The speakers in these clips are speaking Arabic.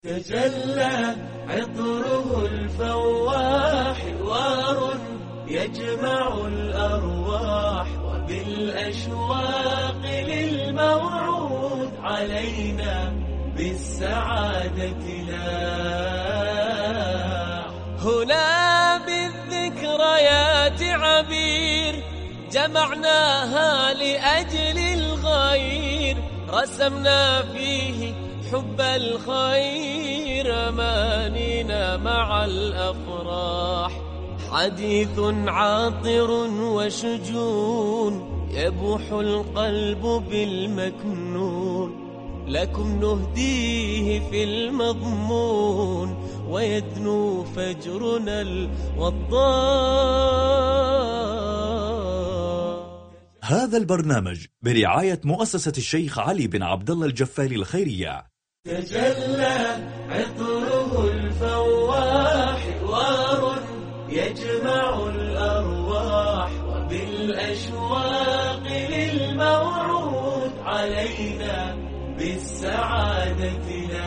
تجلى عطره الفواح، حوار يجمع الأرواح، وبالأشواق للموعود علينا بالسعادة لاح. هنا بالذكريات عبير جمعناها لأجل الغير، رسمنا فيه حب الخير، أمانينا مع الأفراح. حديث عاطر وشجون يبوح القلب بالمكنون، لكم نهديه في المضمون، ويدنو فجرنا الوضاح. هذا البرنامج برعاية مؤسسة الشيخ علي بن عبد الله الجفاري الخيرية. تجلى عطره الفواح، حوار يجمع الأرواح، وبالأشواق للموعود علينا بالسعادة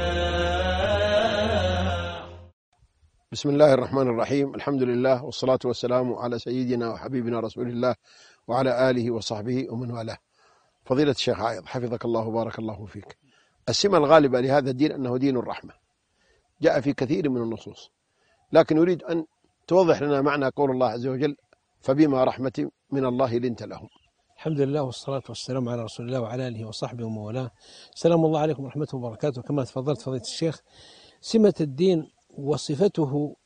لاح. بسم الله الرحمن الرحيم. الحمد لله والصلاة والسلام على سيدنا وحبيبنا رسول الله وعلى آله وصحبه ومن والاه. فضيلة الشيخ عائض حفظك الله وبارك الله فيك، السمة الغالبة لهذا الدين أنه دين الرحمة، جاء في كثير من النصوص، لكن أريد أن توضح لنا معنى قول الله عز وجل: فبما رحمة من الله لنت لهم. الحمد لله والصلاة والسلام على رسول الله وعلى آله وصحبه ومن والاه. سلام الله عليكم ورحمة وبركاته. كما تفضلت فضيلة الشيخ، سمة الدين وصفته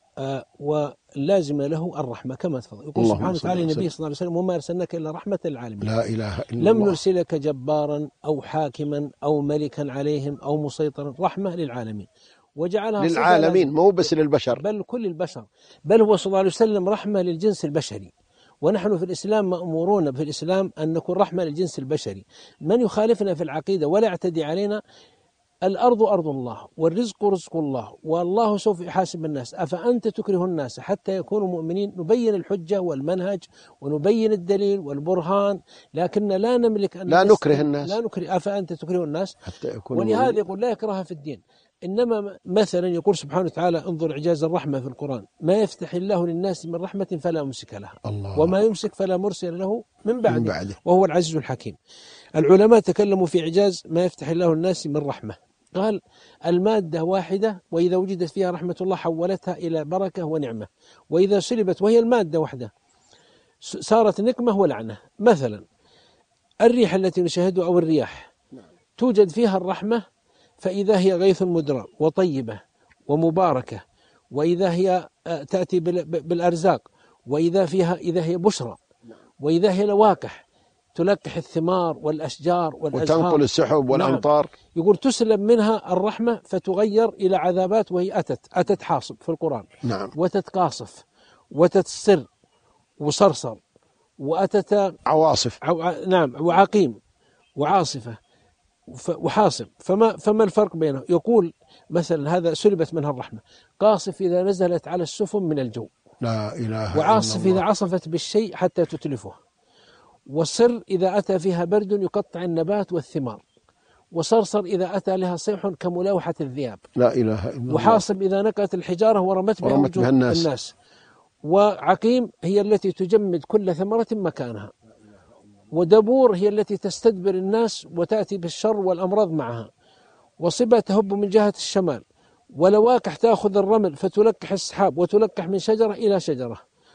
ولازم له الرحمة كما تفضل. يقول سبحانه وتعالى النبي صلى الله عليه وسلم: وما أرسلناك إلا رحمة للعالمين. لا إله إلا الله. لم نرسلك جبارا أو حاكما أو ملكا عليهم أو مسيطرا، رحمة للعالمين. وجعلها للعالمين، مو بس للبشر، بل كل البشر، بل هو صلى الله عليه وسلم رحمة للجنس البشري. ونحن في الإسلام مأمورون في الإسلام أن نكون رحمة للجنس البشري. من يخالفنا في العقيدة ولا يعتدي علينا، الأرض أرض الله والرزق رزق الله، والله سوف يحاسب الناس. أفأنت تكره الناس حتى يكونوا مؤمنين؟ نبين الحجة والمنهج ونبين الدليل والبرهان، لكن لا نملك أن لا نكره الناس، لا نكره. أفأنت تكره الناس حتى يكونوا ولهذا يقول لا يكره في الدين. إنما مثلا يقول سبحانه وتعالى: انظر إعجاز الرحمة في القرآن: ما يفتح الله للناس من رحمة فلا ممسك لها، وما يمسك فلا مرسل له من بعده، وهو العزيز الحكيم. العلماء تكلموا في إعجاز ما يفتح الله للناس من رحمة. قال: المادة واحدة، وإذا وجدت فيها رحمة الله حولتها إلى بركة ونعمة، وإذا سلبت وهي المادة واحدة صارت نقمة ولعنة. مثلا الريح التي نشاهدها أو الرياح توجد فيها الرحمة، فإذا هي غيث مدرى وطيبة ومباركة، وإذا هي تأتي بالأرزاق، وإذا هي بشرى، وإذا هي لواكح تلقح الثمار والأشجار والأزهار وتنقل السحب والأمطار. نعم. يقول تسلب منها الرحمة فتغير إلى عذابات، وهي أتت حاصب في القرآن. نعم. وتتقاصف وتتسر وصرصر، وأتت عواصف. نعم، وعقيم وعاصفة وحاصب. فما الفرق بينه؟ يقول مثلا هذا سلبت منها الرحمة. قاصف إذا نزلت على السفن من الجو، لا إله وعاصف إذا عصفت بالشيء حتى تتلفه، والسر إذا أتى فيها برد يقطع النبات والثمار، وصرصر إذا أتى لها صيح كملاوحة الذئاب، لا إله إلا الله، وحاصب إذا نقت الحجارة ورمت بها الناس، وعقيم هي التي تجمد كل ثمرة مكانها، ودبور هي التي تستدبر الناس وتأتي بالشر والأمراض معها، وصبا تهب من جهة الشمال، ولواكح تأخذ الرمل فتلقح السحاب وتلقح من شجرة إلى شجرة،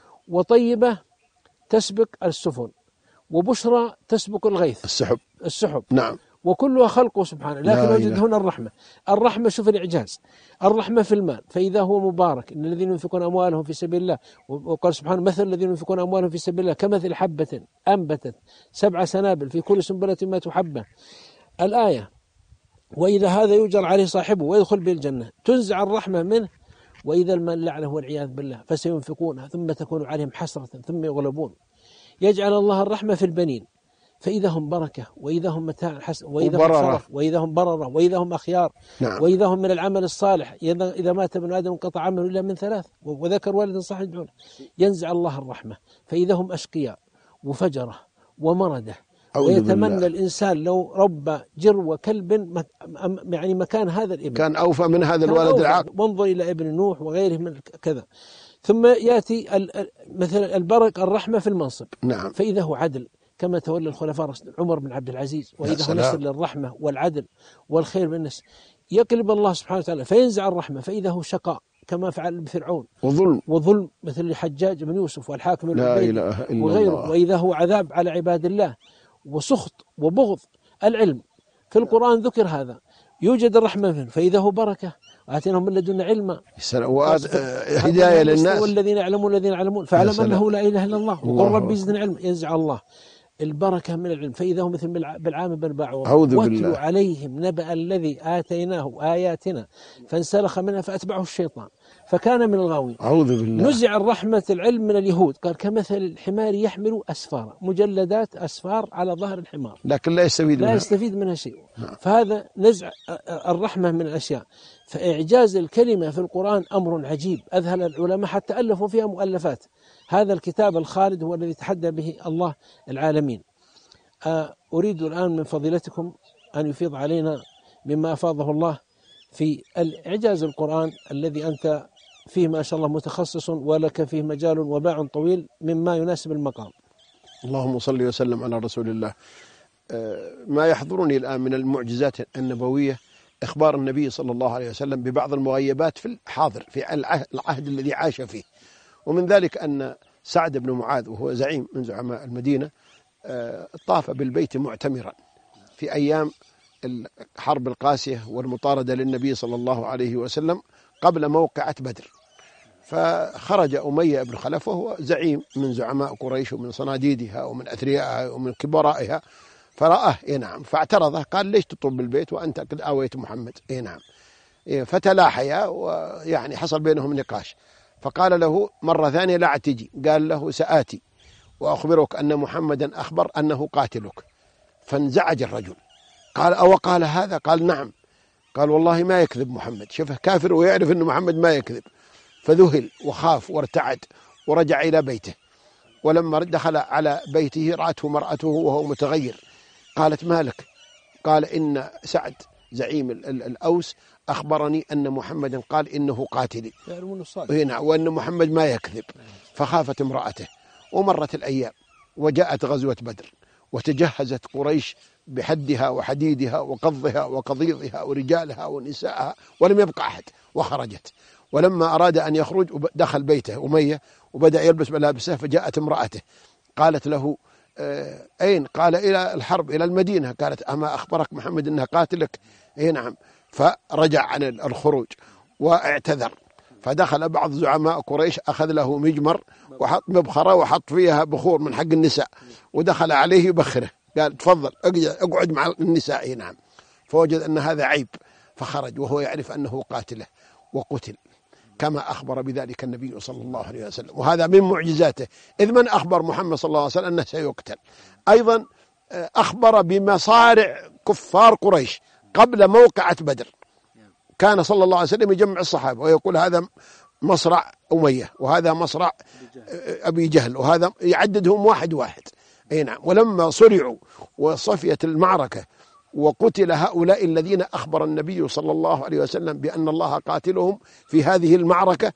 وطيبة تسبق السفن، وبشرى تسبق الغيث السحب. نعم. وكلها خلقه سبحانه. لكن وجد هنا الرحمة شوف الإعجاز، الرحمة في المال، فإذا هو مبارك إن الذين ينفقون أموالهم في سبيل الله، وقال سبحانه: مثل الذين ينفقون أموالهم في سبيل الله كمثل حبة أنبتت 7 سنابل في كل سنبلة 100 حبة. الآية: وإذا هذا يؤجر عليه صاحبه ويدخل به الجنة. تنزع الرحمة منه، وإذا المال لعنه والعياذ بالله، فسينفقونها ثم تكون عليهم حسرة ثم يغلبون. يجعل الله الرحمة في البنين، فإذا هم بركة، وإذا هم متاع حسن، وإذا هم شرف، وإذا هم بررة، وإذا هم أخيار. نعم. وإذا هم من العمل الصالح. إذا مات ابن آدم انقطع عمله إلا من 3، وذكر والد صالح يدعونه. ينزع الله الرحمة، فإذا هم أشقياء وفجرة ومردة ويتمنى الإنسان لو ربى جرو كلب يعني مكان هذا الابن كان أوفى من هذا الولد العاق. وانظر إلى ابن نوح وغيره من كذا. ثم يأتي مثلا البركة الرحمة في المنصب. نعم. فإذا هو عدل كما تولى الخلفاء عمر بن عبد العزيز، وإذا هو نسل للرحمة والعدل والخير بالناس، يقلب الله سبحانه وتعالى فينزع الرحمة فإذا هو شقاء كما فعل بفرعون وظلم مثل الحجاج بن يوسف والحاكم العبيدي وغيره. وإذا هو عذاب على عباد الله وسخط وبغض. العلم في القرآن ذكر هذا، يوجد الرحمة منه فإذا هو بركة، وآتيناهم من لدنا علما هداية للناس والذين يعلمون فاعلم أنه لا إله إلا الله وقل ربي زدني علما. ينزع الله البركة من العلم فإذا هم مثل بالعام بن باعوض. واتلوا عليهم نبأ الذي آتيناه آياتنا فانسلخ منها فأتبعه الشيطان فكان من الغاوين. أعوذ بالله. نزع الرحمة العلم من اليهود، قال كمثل الحمار يحمل أسفارا، مجلدات أسفار على ظهر الحمار لكن لا يستفيد منها شيء. فهذا نزع الرحمة من الأشياء. فإعجاز الكلمة في القرآن أمر عجيب أذهل العلماء حتى ألفوا فيها مؤلفات. هذا الكتاب الخالد هو الذي تحدى به الله العالمين. أريد الآن من فضيلتكم أن يفيض علينا مما أفاضه الله في إعجاز القرآن الذي أنت فيه ما شاء الله متخصص ولك فيه مجال وباع طويل مما يناسب المقام. اللهم صل وسلم على رسول الله. ما يحضرني الآن من المعجزات النبوية إخبار النبي صلى الله عليه وسلم ببعض المغيبات في الحاضر في العهد الذي عاش فيه. ومن ذلك أن سعد بن معاذ وهو زعيم من زعماء المدينة طاف بالبيت معتمرا في أيام الحرب القاسية والمطاردة للنبي صلى الله عليه وسلم قبل موقعة بدر. فخرج أمية بن خلف وهو زعيم من زعماء قريش ومن صناديدها ومن أثريائها ومن كبرائها، فرآه نعم فاعترضه، قال ليش تطوف بالبيت وأنت قد آويت محمد؟ نعم. فتلاحيا ويعني حصل بينهم نقاش، فقال له مرة ثانية لا تجي، قال له سآتي وأخبرك أن محمدا أخبر أنه قاتلك. فانزعج الرجل، قال أو قال هذا؟ قال نعم. قال والله ما يكذب محمد، شوفه كافر ويعرف أن محمد ما يكذب. فذهل وخاف وارتعد ورجع إلى بيته. ولما دخل على بيته رأته مرأته وهو متغير، قالت مالك؟ قال إن سعد زعيم الأوس أخبرني أن محمدا قال إنه قاتلي وأن محمد ما يكذب. فخافت امرأته. ومرت الأيام وجاءت غزوة بدر وتجهزت قريش بحدها وحديدها وقضها وقضيضها ورجالها ونسائها ولم يبقى أحد، وخرجت. ولما أراد أن يخرج دخل بيته أمية وبدأ يلبس ملابسه، فجاءت امرأته قالت له أين؟ قال إلى الحرب إلى المدينة. قالت أما أخبرك محمد أنه قاتلك؟ نعم. فرجع عن الخروج واعتذر. فدخل بعض زعماء قريش أخذ له مجمر وحط مبخرة وحط فيها بخور من حق النساء ودخل عليه يبخره، قال تفضل اقعد مع النساء. نعم. فوجد أن هذا عيب فخرج وهو يعرف أنه قاتله وقتل كما أخبر بذلك النبي صلى الله عليه وسلم. وهذا من معجزاته، إذ من أخبر محمد صلى الله عليه وسلم أنه سيقتل. أيضا أخبر بمصارع كفار قريش قبل موقعة بدر. كان صلى الله عليه وسلم يجمع الصحابة ويقول هذا مصرع أمية وهذا مصرع أبي جهل وهذا يعددهم واحد واحد. نعم. ولما صرعوا وصفيت المعركة وقتل هؤلاء الذين أخبر النبي صلى الله عليه وسلم بأن الله قاتلهم في هذه المعركة،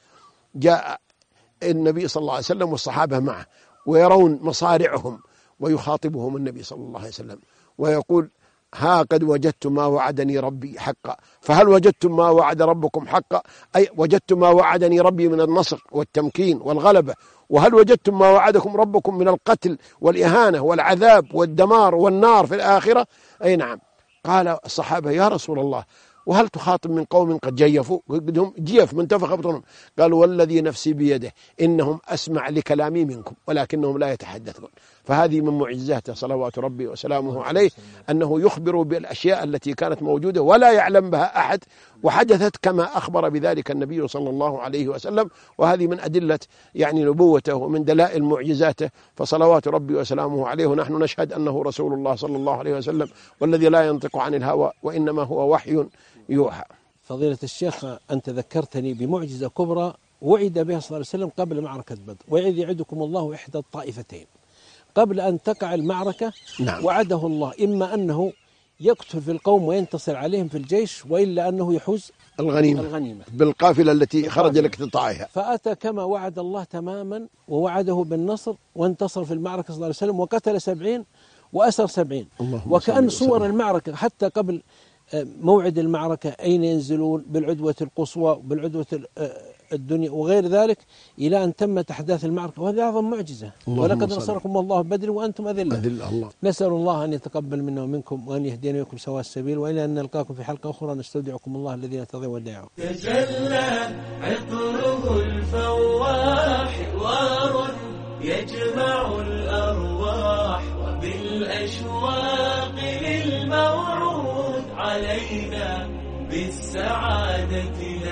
جاء النبي صلى الله عليه وسلم والصحابة معه ويرون مصارعهم، ويخاطبهم النبي صلى الله عليه وسلم ويقول ها قد وجدت ما وعدني ربي حقا، فهل وجدتم ما وعد ربكم حقا؟ أي وجدت ما وعدني ربي من النصر والتمكين والغلبة، وهل وجدتم ما وعدكم ربكم من القتل والإهانة والعذاب والدمار والنار في الآخرة؟ أي نعم. قال الصحابة يا رسول الله وهل تخاطب من قوم قد جيفوا؟ قدهم جيف منتفخ بطنهم. قال والذي نفسي بيده إنهم أسمع لكلامي منكم ولكنهم لا يتحدثون. فهذه من معجزاته صلوات ربي وسلامه عليه أنه يخبر بالأشياء التي كانت موجودة ولا يعلم بها أحد، وحدثت كما أخبر بذلك النبي صلى الله عليه وسلم. وهذه من أدلة يعني نبوته ومن دلائل معجزاته، فصلوات ربي وسلامه عليه. ونحن نشهد أنه رسول الله صلى الله عليه وسلم والذي لا ينطق عن الهوى وإنما هو وحي يوحى. فضيلة الشيخ أنت ذكرتني بمعجزة كبرى وعد بها صلى الله عليه وسلم قبل معركة بدر، وإذ يعدكم الله إحدى الطائفتين. قبل أن تقع المعركة. نعم. وعده الله إما أنه يقتل في القوم وينتصر عليهم في الجيش، وإلا أنه يحوز الغنيمة بالقافلة التي خرج لاقتطاعها. فأتى كما وعد الله تماما، ووعده بالنصر، وانتصر في المعركة صلى الله عليه وسلم، وقتل 70 وأسر 70. وكأن صور المعركة حتى قبل موعد المعركة أين ينزلون بالعدوة القصوى بالعدوة الدنيا وغير ذلك، إلى أن تمت أحداث المعركة، وهذه أعظم معجزة. ولقد نصركم الله بدر وأنتم أذلة. نسأل الله أن يتقبل منا ومنكم، وأن يهدينا ويكم سواء السبيل، وإلى أن نلقاكم في حلقة أخرى نستودعكم الله الذي لا تضيع ودائعه. تجلى عطره الفواح حوار يجمع الأرواح، وبالأشواق للموعود علينا بالسعادة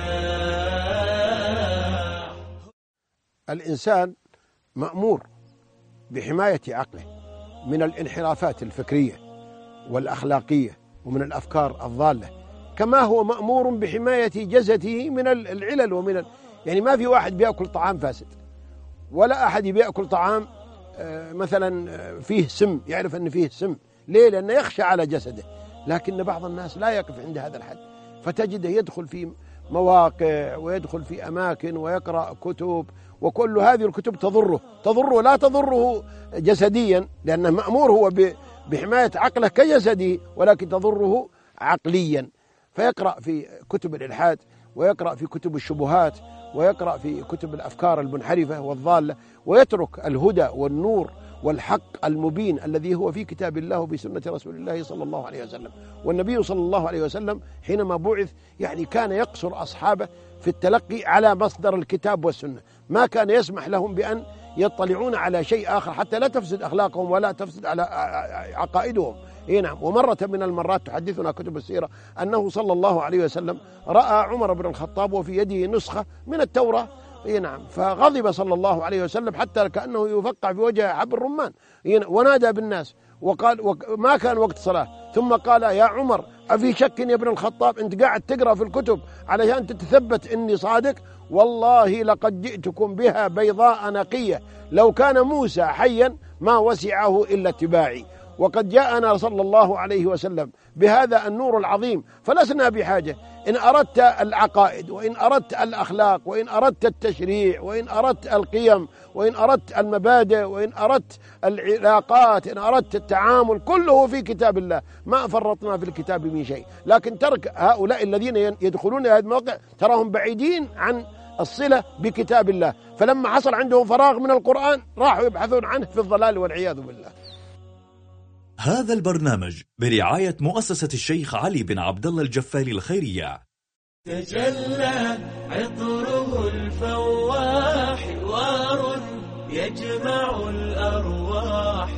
لا. الإنسان مأمور بحماية عقله من الانحرافات الفكرية والأخلاقية ومن الأفكار الضالة، كما هو مأمور بحماية جسده من العلل ومن يعني ما في واحد بيأكل طعام فاسد، ولا أحد بيأكل طعام مثلا فيه سم، يعرف أن فيه سم. ليه؟ لأنه يخشى على جسده. لكن بعض الناس لا يقف عند هذا الحد، فتجده يدخل في مواقع ويدخل في أماكن ويقرأ كتب، وكل هذه الكتب تضره لا تضره جسديا، لأنه مأمور هو بحماية عقله كجسده، ولكن تضره عقليا. فيقرأ في كتب الإلحاد، ويقرأ في كتب الشبهات، ويقرأ في كتب الأفكار المنحرفة والضالة، ويترك الهدى والنور والحق المبين الذي هو في كتاب الله وبسنة رسول الله صلى الله عليه وسلم. والنبي صلى الله عليه وسلم حينما بعث يعني كان يقصر أصحابه في التلقي على مصدر الكتاب والسنة، ما كان يسمح لهم بأن يطلعون على شيء آخر حتى لا تفسد أخلاقهم ولا تفسد على عقائدهم. نعم. ومرة من المرات تحدثنا كتب السيرة أنه صلى الله عليه وسلم رأى عمر بن الخطاب وفي يده نسخة من التوراة. نعم. فغضب صلى الله عليه وسلم حتى كأنه يفقع في وجهه حب الرمان، ونادى بالناس وقال ما كان وقت صلاة، ثم قال يا عمر أفي شك يا ابن الخطاب، أنت قاعد تقرأ في الكتب علشان تتثبت إني صادق؟ والله لقد جئتكم بها بيضاء نقية، لو كان موسى حيا ما وسعه إلا اتباعي، وقد جاءنا صلى الله عليه وسلم بهذا النور العظيم، فلسنا بحاجة. إن أردت العقائد، وإن أردت الأخلاق، وإن أردت التشريع، وإن أردت القيم، وإن أردت المبادئ، وإن أردت العلاقات، إن أردت التعامل، كله في كتاب الله، ما فرطنا في الكتاب من شيء. لكن ترك هؤلاء الذين يدخلون هذه المواقع تراهم بعيدين عن الصلة بكتاب الله، فلما حصل عندهم فراغ من القرآن راحوا يبحثون عنه في الضلال والعياذ بالله. هذا البرنامج برعاية مؤسسة الشيخ علي بن عبد الله الجفالي الخيرية. تجلى عطره الفواح حوار يجمع الأرواح،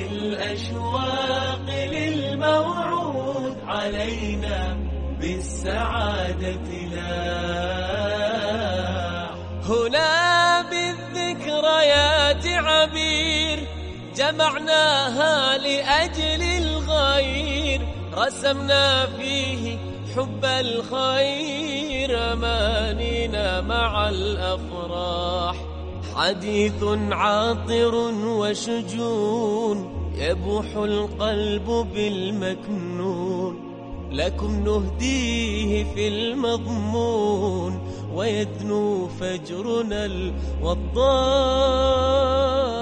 وبالأشواق للموعود علينا بالسعادة لا. هنا بالذكريات عبير جمعناها لأجل الغير، رسمنا فيه حب الخير، أمانينا مع الأفراح، حديث عاطر وشجون يبوح القلب بالمكنون، لكم نهديه في المضمون ويدنو فجرنا الوضاح.